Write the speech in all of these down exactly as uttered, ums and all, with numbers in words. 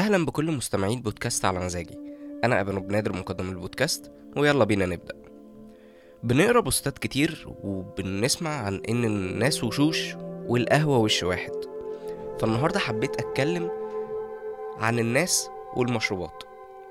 اهلا بكل مستمعين بودكاست على مزاجي. انا ابن بنادر مقدم البودكاست، ويلا بينا نبدا. بنقرا بوستات كتير وبنسمع عن ان الناس وشوش والقهوه وش واحد. فالنهارده حبيت اتكلم عن الناس والمشروبات.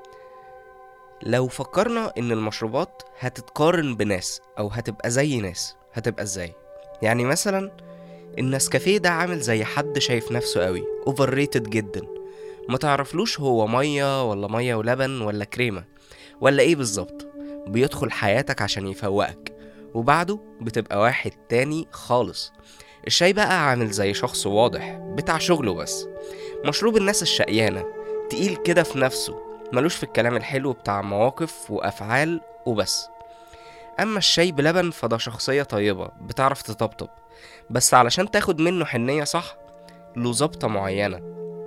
لو فكرنا ان المشروبات هتتقارن بناس او هتبقى زي ناس، هتبقى ازاي؟ يعني مثلا النسكافيه ده عامل زي حد شايف نفسه قوي اوفر ريتد جدا، ما تعرفلوش هو ميه ولا ميه ولبن ولا كريمه ولا ايه بالظبط. بيدخل حياتك عشان يفوقك، وبعده بتبقى واحد تاني خالص. الشاي بقى عامل زي شخص واضح بتاع شغله بس، مشروب الناس الشقيانة، تقيل كده في نفسه، ملوش في الكلام الحلو بتاع مواقف وأفعال وبس. أما الشاي بلبن فده شخصية طيبة بتعرف تطبطب، بس علشان تاخد منه حنية صح له ظبطة معينة،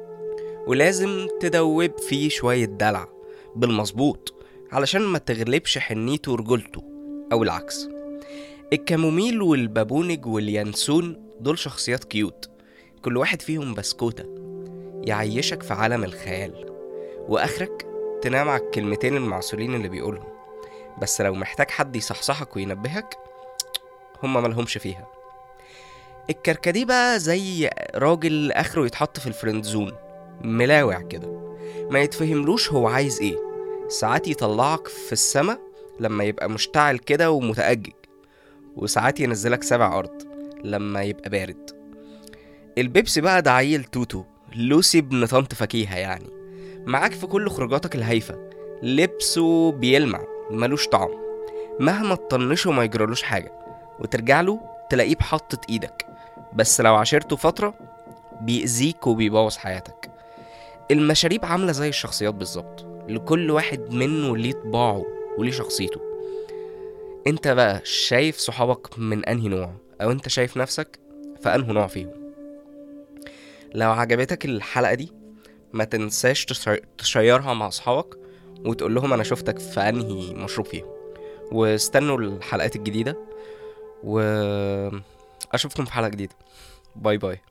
ولازم تدوب فيه شوية دلع بالمظبوط علشان ما تغلبش حنيته ورجولته أو العكس. الكاموميل والبابونج واليانسون دول شخصيات كيوت، كل واحد فيهم بسكوتة يعيشك في عالم الخيال، وآخرك تنام على الكلمتين المعسولين اللي بيقولهم. بس لو محتاج حد يصحصحك وينبهك، هما ملهمش فيها. الكركديه بقى زي راجل آخره يتحط في الفرندزون، ملاوع كده، ما يتفهملوش هو عايز ايه. ساعات يطلعك في السما لما يبقى مشتعل كده ومتأجج، وساعات ينزلك سبع أرض لما يبقى بارد. البيبسي بقى ده عيل توتو، لوسي ابن طنط فكيهة يعني، معاك في كل خروجاتك الهايفة، لبسه بيلمع ملوش طعم، مهما تطنشه ما يجرالوش حاجة، وترجع له تلاقيه بحطة ايدك، بس لو عشرته فترة بيأذيك وبيبوظ حياتك. المشاريب عاملة زي الشخصيات بالظبط، لكل واحد منه ليه طباعه وليه شخصيته. انت بقى شايف صحابك من انهي نوع، او انت شايف نفسك في انه نوع فيهم؟ لو عجبتك الحلقة دي ما تنساش تشي- تشيرها مع اصحابك، وتقول لهم انا شفتك في انهي مشروب فيهم. واستنوا الحلقات الجديدة، واشوفكم في حلقة جديدة. باي باي.